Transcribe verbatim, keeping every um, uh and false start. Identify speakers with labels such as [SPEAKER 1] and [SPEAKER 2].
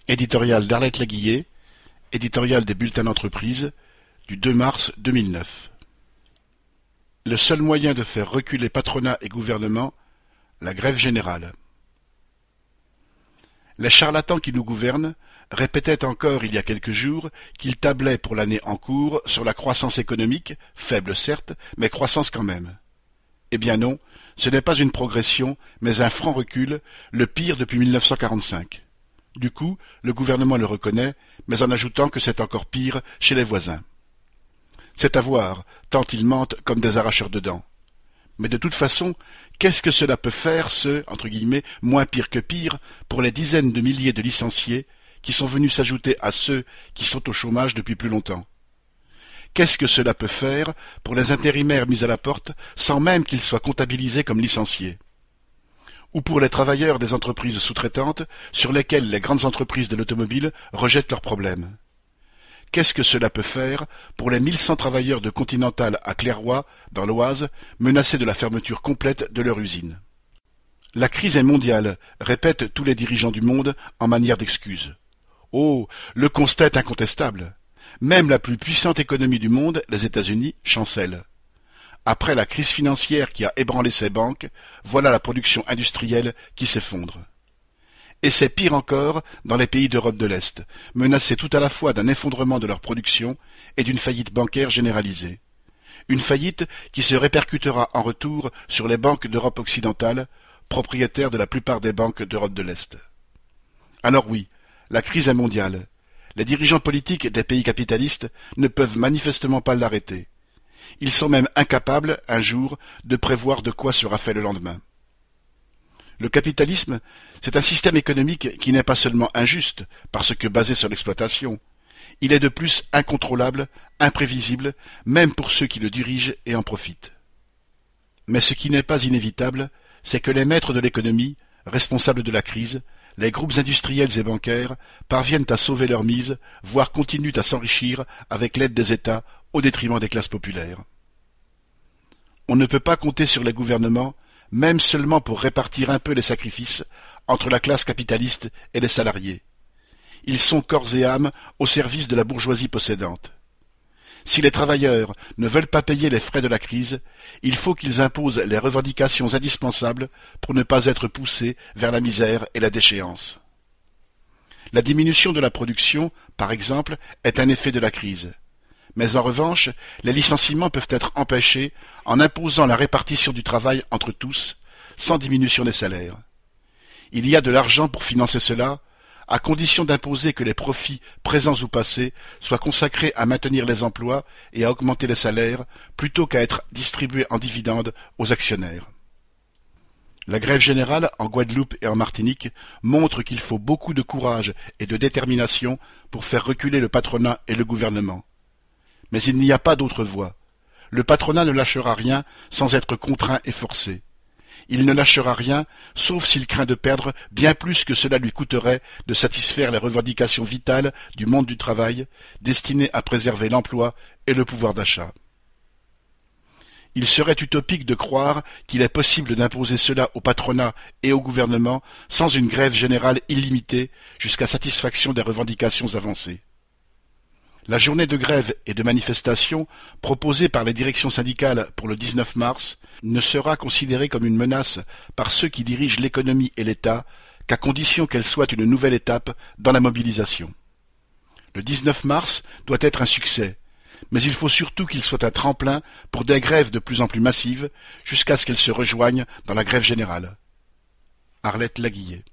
[SPEAKER 1] Éditorial d'Arlette Laguillet, éditorial des Bulletins d'entreprise, du deux mars deux mille neuf. Le seul moyen de faire reculer patronat et gouvernement, la grève générale. Les charlatans qui nous gouvernent répétaient encore il y a quelques jours qu'ils tablaient pour l'année en cours sur la croissance économique, faible certes, mais croissance quand même. Eh bien non, ce n'est pas une progression, mais un franc recul, le pire depuis mille neuf cent quarante-cinq. Du coup, le gouvernement le reconnaît, mais en ajoutant que c'est encore pire chez les voisins. C'est à voir, tant ils mentent comme des arracheurs de dents. Mais de toute façon, qu'est-ce que cela peut faire, ce, entre guillemets, moins pire que pire, pour les dizaines de milliers de licenciés qui sont venus s'ajouter à ceux qui sont au chômage depuis plus longtemps? Qu'est-ce que cela peut faire pour les intérimaires mis à la porte sans même qu'ils soient comptabilisés comme licenciés? Ou pour les travailleurs des entreprises sous-traitantes sur lesquelles les grandes entreprises de l'automobile rejettent leurs problèmes? Qu'est-ce que cela peut faire pour les mille cent travailleurs de Continental à Clairoy, dans l'Oise, menacés de la fermeture complète de leur usine? La crise est mondiale, répètent tous les dirigeants du monde en manière d'excuse. Oh, le constat est incontestable. Même la plus puissante économie du monde, les États-Unis, chancelle. Après la crise financière qui a ébranlé ses banques, voilà la production industrielle qui s'effondre. Et c'est pire encore dans les pays d'Europe de l'Est, menacés tout à la fois d'un effondrement de leur production et d'une faillite bancaire généralisée. Une faillite qui se répercutera en retour sur les banques d'Europe occidentale, propriétaires de la plupart des banques d'Europe de l'Est. Alors oui, la crise est mondiale. Les dirigeants politiques des pays capitalistes ne peuvent manifestement pas l'arrêter. Ils sont même incapables, un jour, de prévoir de quoi sera fait le lendemain. Le capitalisme, c'est un système économique qui n'est pas seulement injuste, parce que basé sur l'exploitation. Il est de plus incontrôlable, imprévisible, même pour ceux qui le dirigent et en profitent. Mais ce qui n'est pas inévitable, c'est que les maîtres de l'économie, responsables de la crise, les groupes industriels et bancaires, parviennent à sauver leur mise, voire continuent à s'enrichir avec l'aide des États au détriment des classes populaires. On ne peut pas compter sur les gouvernements, même seulement pour répartir un peu les sacrifices entre la classe capitaliste et les salariés. Ils sont corps et âme au service de la bourgeoisie possédante. Si les travailleurs ne veulent pas payer les frais de la crise, il faut qu'ils imposent les revendications indispensables pour ne pas être poussés vers la misère et la déchéance. La diminution de la production, par exemple, est un effet de la crise. Mais en revanche, les licenciements peuvent être empêchés en imposant la répartition du travail entre tous, sans diminution des salaires. Il y a de l'argent pour financer cela, à condition d'imposer que les profits, présents ou passés, soient consacrés à maintenir les emplois et à augmenter les salaires, plutôt qu'à être distribués en dividendes aux actionnaires. La grève générale en Guadeloupe et en Martinique montre qu'il faut beaucoup de courage et de détermination pour faire reculer le patronat et le gouvernement. Mais il n'y a pas d'autre voie. Le patronat ne lâchera rien sans être contraint et forcé. Il ne lâchera rien, sauf s'il craint de perdre bien plus que cela lui coûterait de satisfaire les revendications vitales du monde du travail, destinées à préserver l'emploi et le pouvoir d'achat. Il serait utopique de croire qu'il est possible d'imposer cela au patronat et au gouvernement sans une grève générale illimitée jusqu'à satisfaction des revendications avancées. La journée de grève et de manifestation proposée par les directions syndicales pour le dix-neuf mars ne sera considérée comme une menace par ceux qui dirigent l'économie et l'État qu'à condition qu'elle soit une nouvelle étape dans la mobilisation. Le dix-neuf mars doit être un succès, mais il faut surtout qu'il soit un tremplin pour des grèves de plus en plus massives jusqu'à ce qu'elles se rejoignent dans la grève générale. Arlette Laguillet.